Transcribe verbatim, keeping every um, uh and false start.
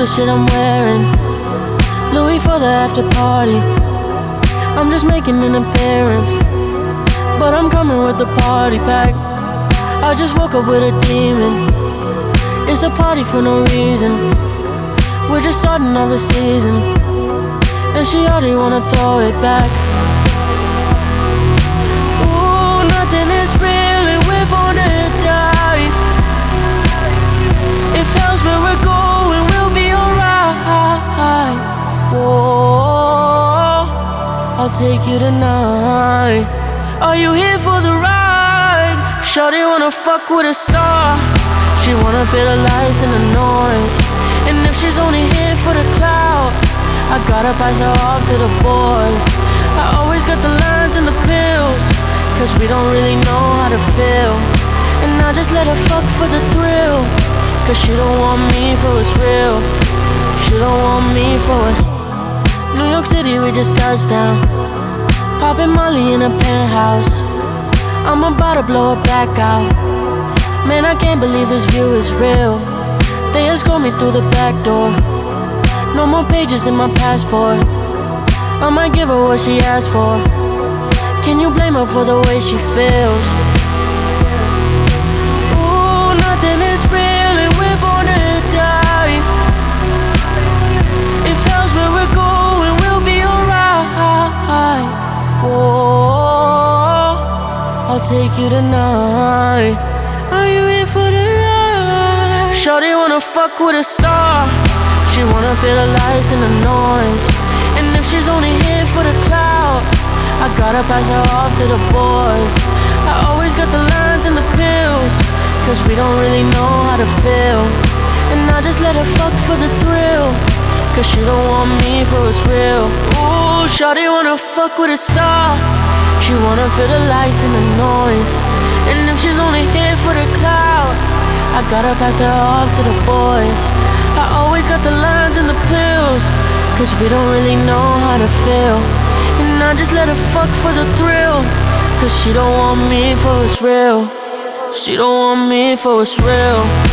the shit I'm wearing. Louis for the after party. I'm just making an appearance, but I'm coming with the party pack. I just woke up with a demon. It's a party for no reason. We're just starting off the season, and she already wanna throw it back. Ooh, nothing is real and we're born to die. If hell's where we're going, we'll be alright. Whoa, I'll take you tonight. Are you here for the ride? Shawty wanna fuck with a star. She wanna feel the lights and the noise. And if she's only here for the clout, I gotta pass her off to the boys. I always got the lines and the pills, cause we don't really know how to feel. And I just let her fuck for the thrill, cause she don't want me for what's real. She don't want me for what's New York City, we just touched down. Poppin' Molly in a penthouse. I'm about to blow it back out. Man, I can't believe this view is real. They escort me through the back door. No more pages in my passport. I might give her what she asked for. Can you blame her for the way she feels? Ooh, nothing is real and we're born to die. If hell's where we're going, we'll be alright. Whoa, I'll take you tonight. Are you in for the ride? Shawty wanna fuck with a star. She wanna feel the lights and the noise. And if she's only here for the clout, I gotta pass her off to the boys. I always got the lines and the pills, cause we don't really know how to feel. And I just let her fuck for the thrill, cause she don't want me for what's real. Ooh, shawty wanna fuck with a star. She wanna feel the lights and the noise. And if she's only here for the clout, I gotta pass her off to the boys. I always got the lines and the pills, cause we don't really know how to feel. And I just let her fuck for the thrill, cause she don't want me for what's real. She don't want me for what's real.